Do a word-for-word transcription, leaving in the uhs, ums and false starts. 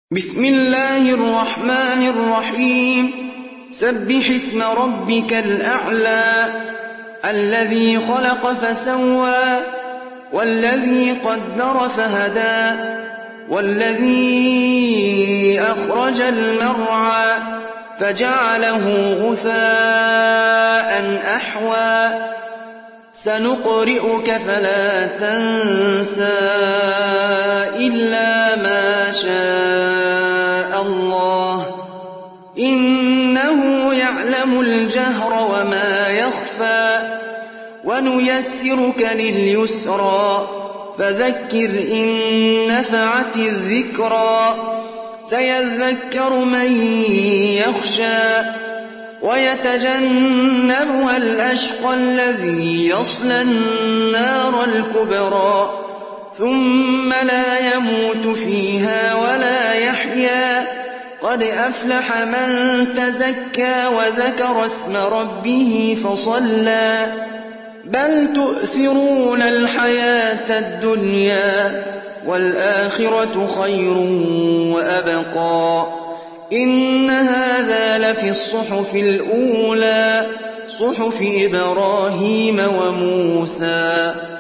بسم الله الرحمن الرحيم سبح اسم ربك الأعلى الذي خلق فسوى والذي قدر فهدى والذي أخرج المرعى فجعله غثاء أحوى سنقرئك فلا تنسى إلا ما شاء الله إنه يعلم الجهر وما يخفى ونيسرك لليسرى فذكر إن نفعت الذكرى سيذكر من يخشى ويتجنبها الأشقى الذي يصلى النار الكبرى ثم لا يموت فيها ولا يحيا قد أفلح من تزكى وذكر اسم ربه فصلى بل تؤثرون الحياة الدنيا والآخرة خير وأبقى إن هذا لفي الصحف الأولى صحف إبراهيم وموسى.